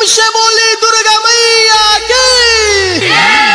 से बोली दुर्गा मैया की।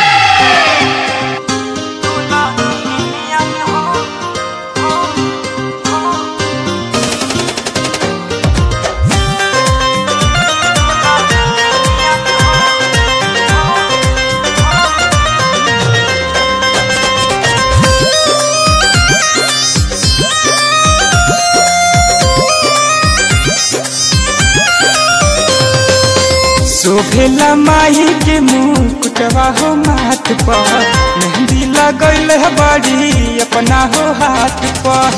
शोभेला माही के मुकुटवा हो माथ पर, मेहंदी लगल है बड़ी अपना हो हाथ पर।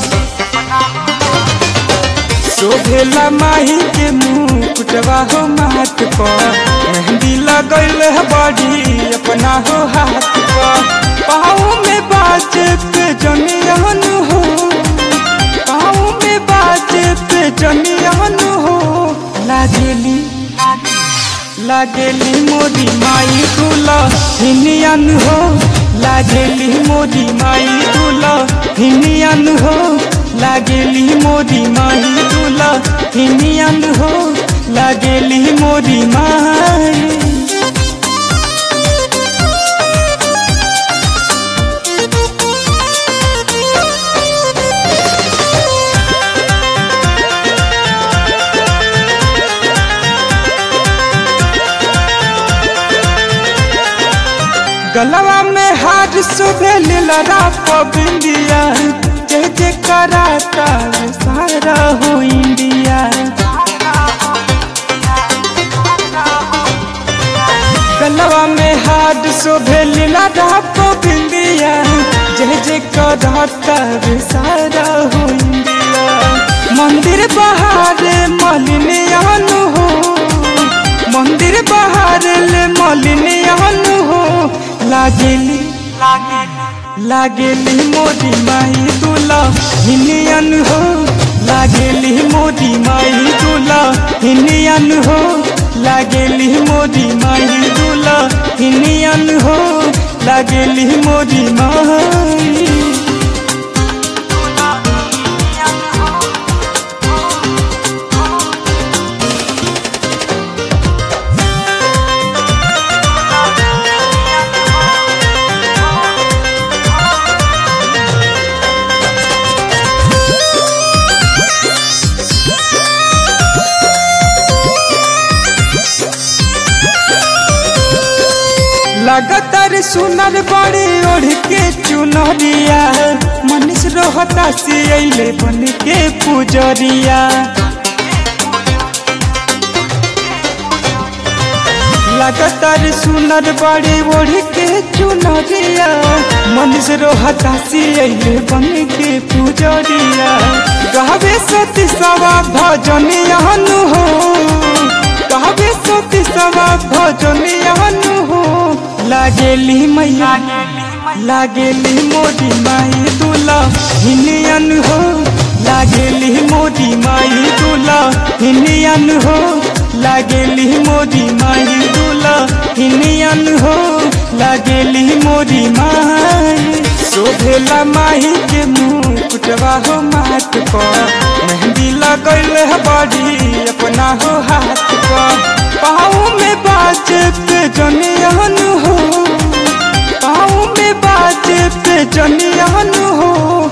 शोभेला माही के मुकुटवा हो माथ पर, मेहंदी लगल है बड़ी अपना हो हाथ पर। पाँव में बाजे पे जनियन हो, पाँव में बाजे पे जनियन हो। लागेली मोदी माई दुल्हनियन हो, लागेली मोदी माई दुल्हनियन हो, लागेली मोदी माई दुल्हनियन हो, लागेली मोदी माई। गलवा में हार सुबह लीला बिंदिया, जय जय कराता सारा हो इंडिया। गलवा में हार सुबह लीला बिंदिया, जय जय कराता सारा हो इंडिया। मंदिर बहार मलिनियन हो, मंदिर बहार ले मलिनियन हो। लागेली मोदी माई दुल्हनियन हो, लागेली मोदी माई दुल्हनियन हो, लागेली मोदी माई दुल्हनियन हो, लागेली मोदी माई। लगातार सुनर बड़े ओढ़ के चुनरिया, मनीष रोहता से अइले बन के पुजरिया। लगातार सुनर बड़े ओढ़ के चुनरिया, मनीष रोहता से अइले बन के पुजरिया। कहबे सती सवा भजनियन हो, कहबे सती सवा भजनियन हो। लागेली मैया, लागेली मोदी माई दुल्हनियन हो, लागेली मोदी माई दुल्हनियन हो, लागेली मोदी माई दुल्हनियन हो, लागेली मोदी माई। शोभेला माही के मुकुटवा हो माथ पर, मेहंदी लगल है बड़ी अपना हो हाथ पर। पाँव में बाजे पे जनियन हो, पाँव में बाजे पे जनियन हो।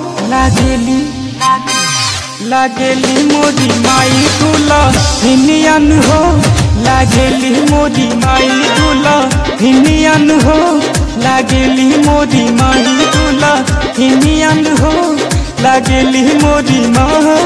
लागेली मोदी माई दुल्हनियन हो, लागेली मोदी माई दुल्हनियन हो, लागेली मोदी माई दुल्हनियन हो, लागेली मोदी माई।